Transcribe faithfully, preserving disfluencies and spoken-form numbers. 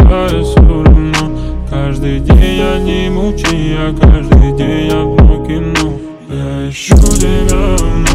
улетаю все равно. Каждый день одни мучи, а каждый день одно кино. Я ищу тебя вновь.